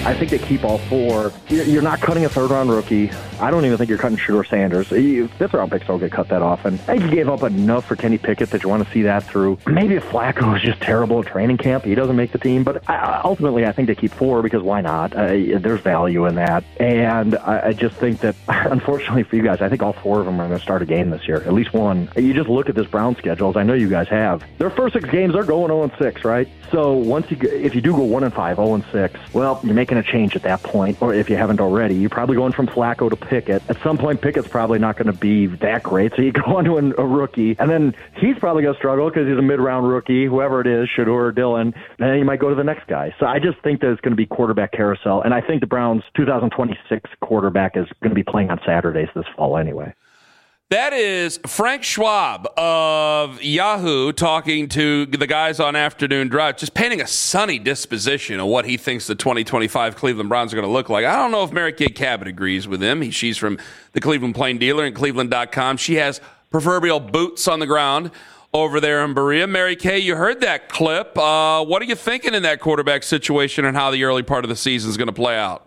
I think they keep all four. You're not cutting a third-round rookie. I don't even think you're cutting Shedeur Sanders. Fifth-round picks don't get cut that often. I think you gave up enough for Kenny Pickett that you want to see that through. Maybe if Flacco is just terrible at training camp, he doesn't make the team. But ultimately, I think they keep four because why not? There's value in that. And I just think that, unfortunately for you guys, I think all four of them are going to start a game this year, at least one. You just look at this Brown schedule, as I know you guys have. Their first 6 games, they're going 0-6, right? So if you do go 1-5, 0-6, well, you're making a change at that point. Or if you haven't already, you're probably going from Flacco to Pickett. At some point, Pickett's probably not going to be that great. So you go on to a rookie, and then he's probably going to struggle because he's a mid-round rookie, whoever it is, Shedeur or Dillon. And then you might go to the next guy. So I just think that it's going to be quarterback carousel. And I think the Browns' 2026 quarterback is going to be playing on Saturdays this fall anyway. That is Frank Schwab of Yahoo talking to the guys on Afternoon Drive, just painting a sunny disposition of what he thinks the 2025 Cleveland Browns are going to look like. I don't know if Mary Kay Cabot agrees with him. She's from the Cleveland Plain Dealer and Cleveland.com. She has proverbial boots on the ground over there in Berea. Mary Kay, you heard that clip. What are you thinking in that quarterback situation and how the early part of the season is going to play out?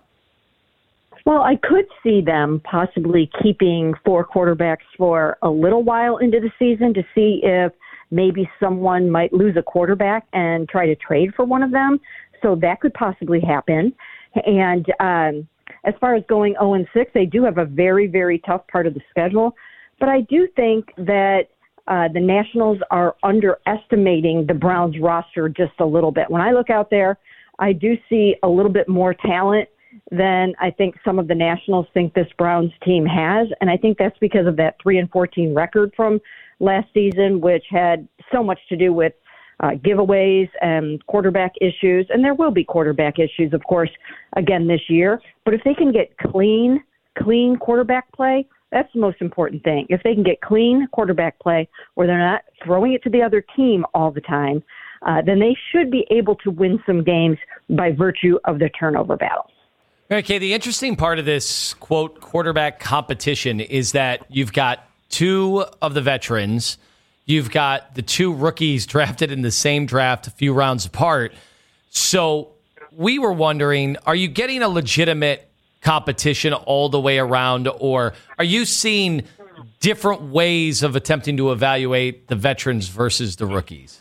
Well, I could see them possibly keeping 4 quarterbacks for a little while into the season to see if maybe someone might lose a quarterback and try to trade for one of them. So that could possibly happen. And as far as going 0-6, they do have a very, very tough part of the schedule. But I do think that the Nationals are underestimating the Browns roster just a little bit. When I look out there, I do see a little bit more talent than I think some of the Nationals think this Browns team has. And I think that's because of that 3-14 record from last season, which had so much to do with giveaways and quarterback issues. And there will be quarterback issues, of course, again this year. But if they can get clean quarterback play, that's the most important thing. If they can get clean quarterback play where they're not throwing it to the other team all the time, then they should be able to win some games by virtue of the turnover battle. Okay, the interesting part of this, quote, quarterback competition is that you've got 2 of the veterans. You've got the 2 rookies drafted in the same draft a few rounds apart. So we were wondering, are you getting a legitimate competition all the way around, or are you seeing different ways of attempting to evaluate the veterans versus the rookies?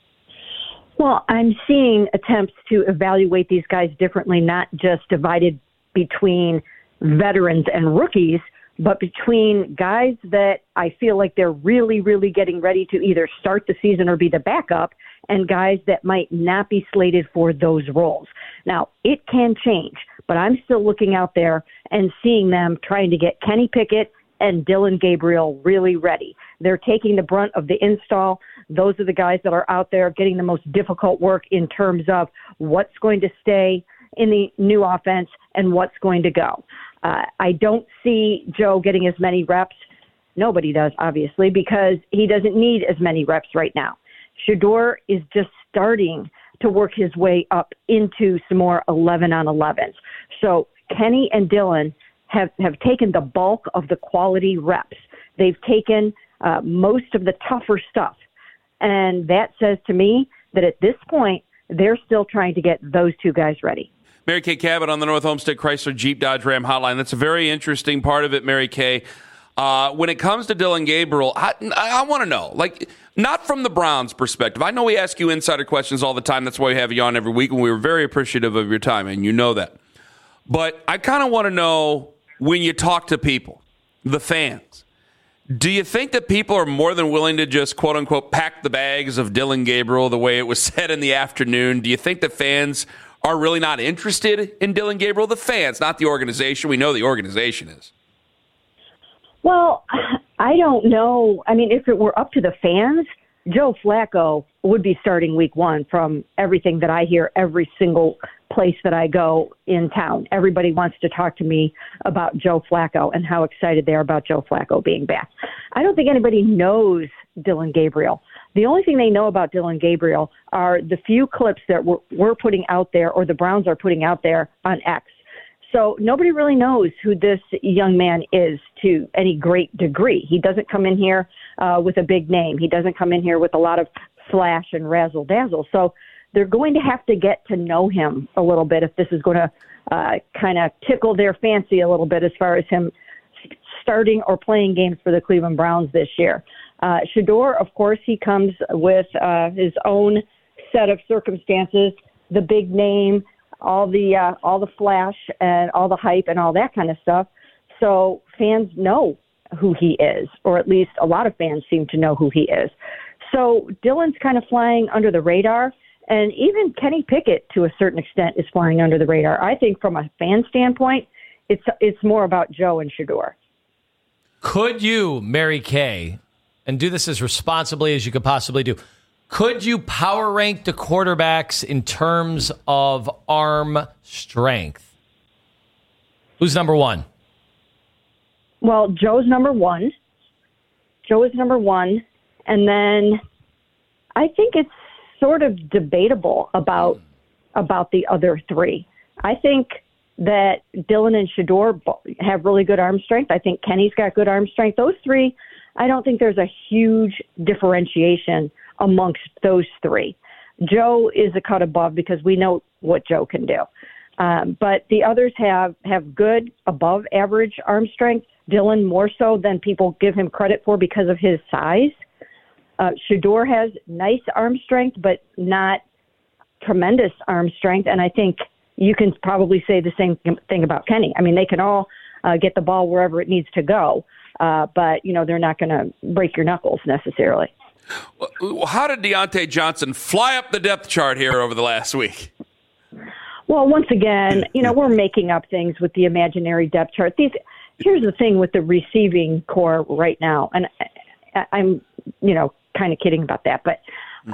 Well, I'm seeing attempts to evaluate these guys differently, not just divided between veterans and rookies, but between guys that I feel like they're really, really getting ready to either start the season or be the backup, and guys that might not be slated for those roles. Now, it can change, but I'm still looking out there and seeing them trying to get Kenny Pickett and Dillon Gabriel really ready. They're taking the brunt of the install. Those are the guys that are out there getting the most difficult work in terms of what's going to stay in the new offense and what's going to go. I don't see Joe getting as many reps. Nobody does, obviously, because he doesn't need as many reps right now. Shedeur is just starting to work his way up into some more 11-on-11s. So Kenny and Dillon have taken the bulk of the quality reps. They've taken most of the tougher stuff. And that says to me that at this point, they're still trying to get those 2 guys ready. Mary Kay Cabot on the North Homestead Chrysler Jeep Dodge Ram hotline. That's a very interesting part of it, Mary Kay. When it comes to Dillon Gabriel, I want to know, like, not from the Browns' perspective. I know we ask you insider questions all the time. That's why we have you on every week, and we were very appreciative of your time, and you know that. But I kind of want to know, when you talk to people, the fans, do you think that people are more than willing to just, quote-unquote, pack the bags of Dillon Gabriel the way it was said in the afternoon? Do you think that fans are really not interested in Dillon Gabriel? The fans, not the organization. We know the organization is. Well, I don't know. I mean, if it were up to the fans, Joe Flacco would be starting week 1 from everything that I hear every single place that I go in town. Everybody wants to talk to me about Joe Flacco and how excited they are about Joe Flacco being back. I don't think anybody knows Dillon Gabriel. The only thing they know about Dillon Gabriel are the few clips that we're putting out there, or the Browns are putting out there on X. So nobody really knows who this young man is to any great degree. He doesn't come in here with a big name. He doesn't come in here with a lot of flash and razzle-dazzle. So they're going to have to get to know him a little bit if this is going to kind of tickle their fancy a little bit as far as him starting or playing games for the Cleveland Browns this year. Shedeur, of course, he comes with his own set of circumstances, the big name, all the flash and all the hype and all that kind of stuff. So fans know who he is, or at least a lot of fans seem to know who he is. So Dillon's kind of flying under the radar, and even Kenny Pickett, to a certain extent, is flying under the radar. I think from a fan standpoint, it's more about Joe and Shedeur. Could you, Mary Kay, and do this as responsibly as you could possibly do, could you power rank the quarterbacks in terms of arm strength? Who's number one? Well, Joe's number one. Joe is number one. And then I think it's sort of debatable about the other three. I think that Dillon and Shedeur have really good arm strength. I think Kenny's got good arm strength. Those three, I don't think there's a huge differentiation amongst those three. Joe is a cut above because we know what Joe can do. But the others have good above average arm strength. Dillon more so than people give him credit for because of his size. Shedeur has nice arm strength, but not tremendous arm strength. And I think you can probably say the same thing about Kenny. I mean, they can all get the ball wherever it needs to go, but, they're not going to break your knuckles necessarily. How did Diontae Johnson fly up the depth chart here over the last week? Well, once again, we're making up things with the imaginary depth chart. Here's the thing with the receiving core right now, and I'm, kind of kidding about that, but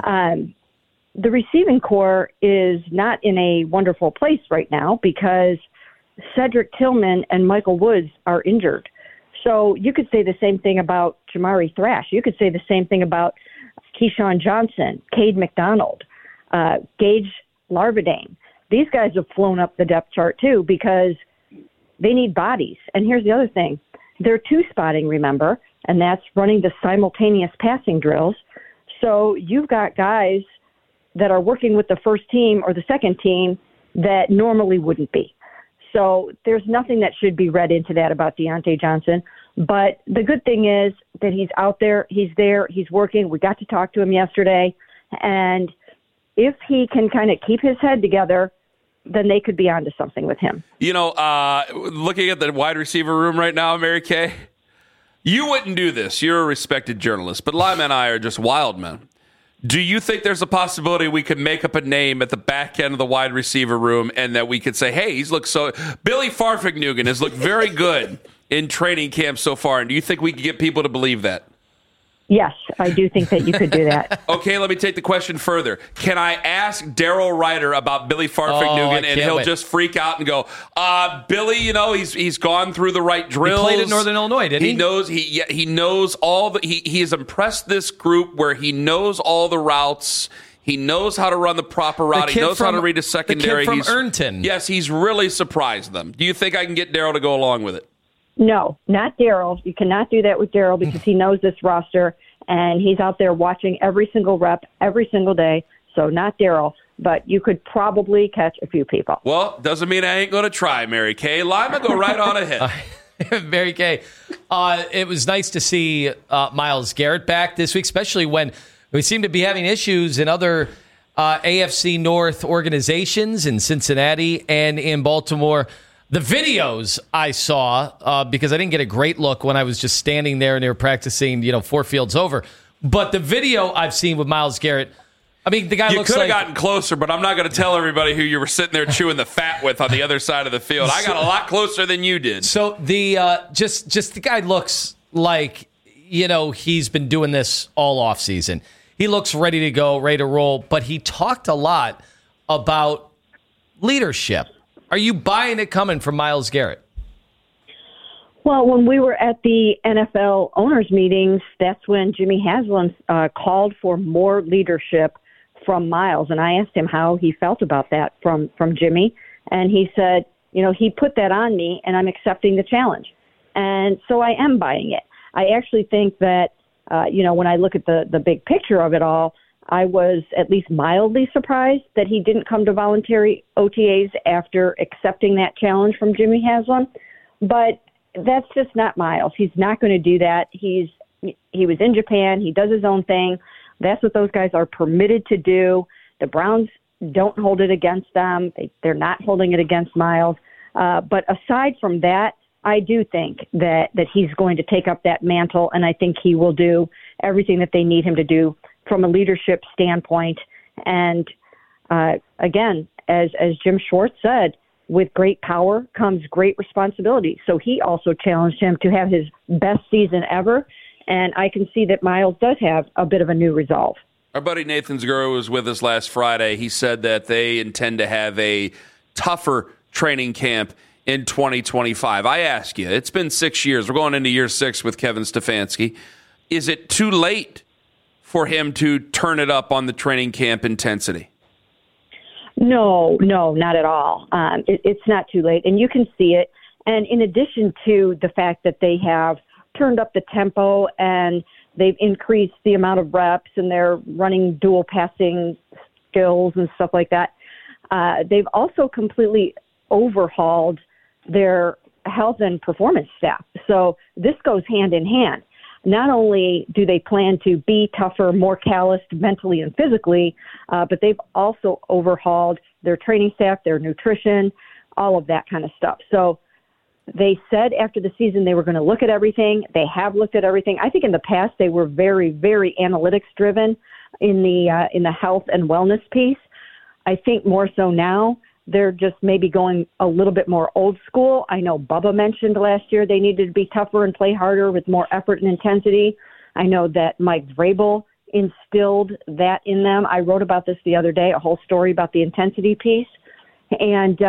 the receiving core is not in a wonderful place right now because Cedric Tillman and Michael Woods are injured. So you could say the same thing about Jamari Thrash. You could say the same thing about Keyshawn Johnson, Cade McDonald, Gage Larvadain. These guys have flown up the depth chart too because they need bodies. And here's the other thing. They're two-spotting, remember, and that's running the simultaneous passing drills. So you've got guys that are working with the first team or the second team that normally wouldn't be. So there's nothing that should be read into that about Diontae Johnson. But the good thing is that he's out there, he's working. We got to talk to him yesterday. And if he can kind of keep his head together, then they could be onto something with him. Looking at the wide receiver room right now, Mary Kay, you wouldn't do this. You're a respected journalist, but Lima and I are just wild men. Do you think there's a possibility we could make up a name at the back end of the wide receiver room and that we could say, hey, Billy Farfignugan has looked very good in training camp so far, and do you think we could get people to believe that? Yes, I do think that you could do that. Okay, let me take the question further. Can I ask Daryl Ryder about Billy Farfignugan, and he'll just freak out and go, Billy, he's gone through the right drills. He played at Northern Illinois, didn't he? He knows all the. He has impressed this group where he knows all the routes. He knows how to run the proper route. He knows how to read a secondary. The kid from Ernton. Yes, he's really surprised them. Do you think I can get Daryl to go along with it? No, not Daryl. You cannot do that with Daryl because he knows this roster, and he's out there watching every single rep, every single day. So not Daryl, but you could probably catch a few people. Well, doesn't mean I ain't going to try, Mary Kay. Lima, go right on ahead. Mary Kay, it was nice to see Myles Garrett back this week, especially when we seem to be having issues in other AFC North organizations in Cincinnati and in Baltimore. The videos I saw, because I didn't get a great look when I was just standing there and they were practicing, 4 fields over. But the video I've seen with Myles Garrett, I mean, the guy looks like... You could have gotten closer, but I'm not going to tell everybody who you were sitting there chewing the fat with on the other side of the field. I got a lot closer than you did. So the just the guy looks like, he's been doing this all offseason. He looks ready to go, ready to roll, but he talked a lot about leadership. Are you buying it coming from Myles Garrett? Well, when we were at the NFL owners' meetings, that's when Jimmy Haslam called for more leadership from Myles. And I asked him how he felt about that from Jimmy. And he said, he put that on me, and I'm accepting the challenge. And so I am buying it. I actually think that, when I look at the big picture of it all, I was at least mildly surprised that he didn't come to voluntary OTAs after accepting that challenge from Jimmy Haslam. But that's just not Miles. He's not going to do that. He was in Japan. He does his own thing. That's what those guys are permitted to do. The Browns don't hold it against them. They're not holding it against Miles. But aside from that, I do think that he's going to take up that mantle, and I think he will do everything that they need him to do from a leadership standpoint. And again, as Jim Schwartz said, with great power comes great responsibility. So he also challenged him to have his best season ever. And I can see that Miles does have a bit of a new resolve. Our buddy Nathan Zagura was with us last Friday. He said that they intend to have a tougher training camp in 2025. I ask you, it's been 6 years. We're going into year 6 with Kevin Stefanski. Is it too late for him to turn it up on the training camp intensity? No, not at all. It's not too late, and you can see it. And in addition to the fact that they have turned up the tempo and they've increased the amount of reps and they're running dual passing skills and stuff like that, they've also completely overhauled their health and performance staff. So this goes hand in hand. Not only do they plan to be tougher, more calloused mentally and physically, but they've also overhauled their training staff, their nutrition, all of that kind of stuff. So they said after the season they were going to look at everything. They have looked at everything. I think in the past they were very, very analytics driven in the health and wellness piece. I think more so now they're just maybe going a little bit more old school. I know Bubba mentioned last year they needed to be tougher and play harder with more effort and intensity. I know that Mike Vrabel instilled that in them. I wrote about this the other day, a whole story about the intensity piece. And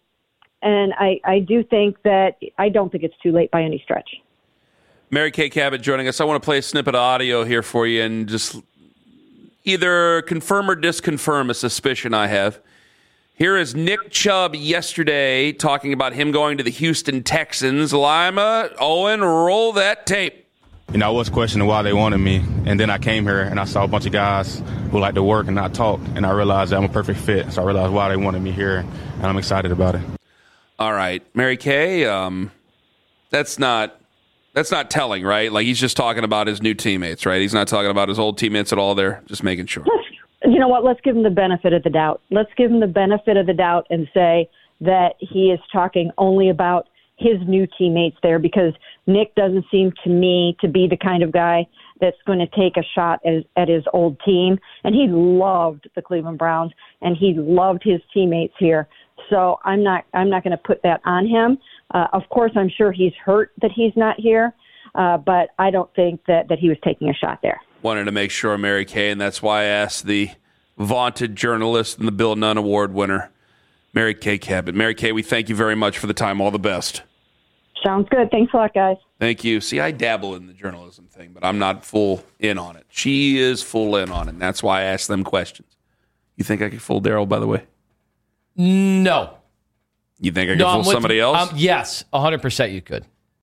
I do think that I don't think it's too late by any stretch. Mary Kay Cabot joining us. I want to play a snippet of audio here for you and just either confirm or disconfirm a suspicion I have. Here is Nick Chubb yesterday talking about him going to the Houston Texans. Lima, Owen, roll that tape. I was questioning why they wanted me, and then I came here and I saw a bunch of guys who like to work and not talk, and I realized that I'm a perfect fit. So I realized why they wanted me here, and I'm excited about it. All right, Mary Kay, that's not telling, right? Like he's just talking about his new teammates, right? He's not talking about his old teammates at all there, just making sure. You know what? Let's give him the benefit of the doubt. Let's give him the benefit of the doubt and say that he is talking only about his new teammates there, because Nick doesn't seem to me to be the kind of guy that's going to take a shot at his old team. And he loved the Cleveland Browns and he loved his teammates here. So I'm not going to put that on him. Of course, I'm sure he's hurt that he's not here, but I don't think that he was taking a shot there. Wanted to make sure, Mary Kay, and that's why I asked the vaunted journalist and the Bill Nunn Award winner, Mary Kay Cabot. Mary Kay, we thank you very much for the time. All the best. Sounds good. Thanks a lot, guys. Thank you. See, I dabble in the journalism thing, but I'm not full in on it. She is full in on it, and that's why I asked them questions. You think I could fool Daryl, by the way? No. You think I could fool somebody else? Yes, 100% you could.